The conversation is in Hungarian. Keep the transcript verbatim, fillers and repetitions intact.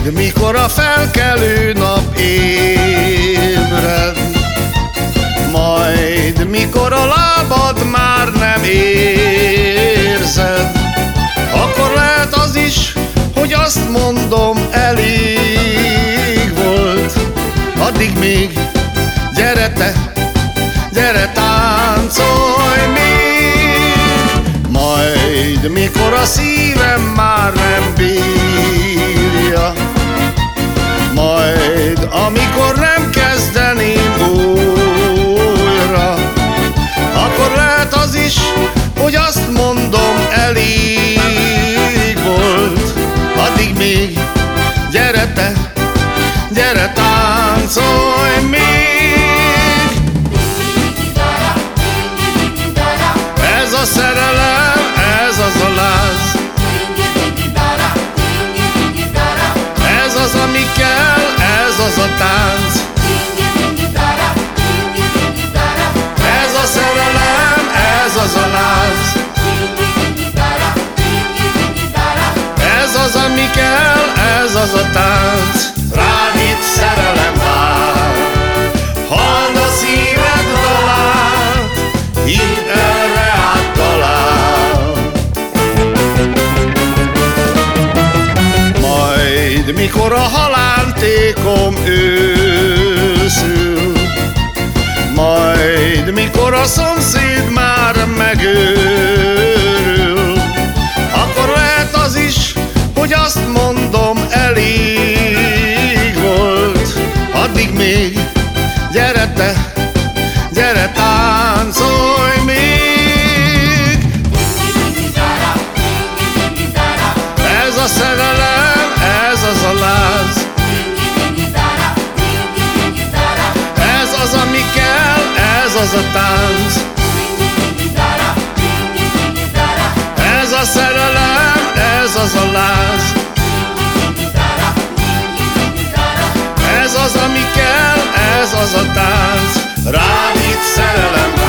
Majd mikor a felkelő nap ébred, majd mikor a lábad már nem érzed, akkor lehet az is, hogy azt mondom, elég volt. Addig még gyere te, gyere táncolj még. Majd mikor a szívem már nem bírja, majd amikor nem kezdeném újra, akkor lehet az is, hogy azt mondom, elég volt. Addig még gyere te, gyere táncolj még. Ez a szerelem, ez az a láz, ez az, ami kell, ez az a tánc. Ez a szerelem, ez az a láz, ez az, ami kell, ez az a tánc. Rád itt szerelem vár, halld a szíved dalát, hidd erre áttalál. Majd mikor a halántékom őszül, majd mikor a szomszéd már megőrül, akkor lehet az is, hogy azt mondom, elég volt. Addig még gyere te, gyere táncolj még. Ez a szerelem, ez az a láz, ez az, ami kell, ez az a tánc. Ez a szerelem, ez az a láz, ez az, ami kell, ez az a tánc. Rád itt szerelem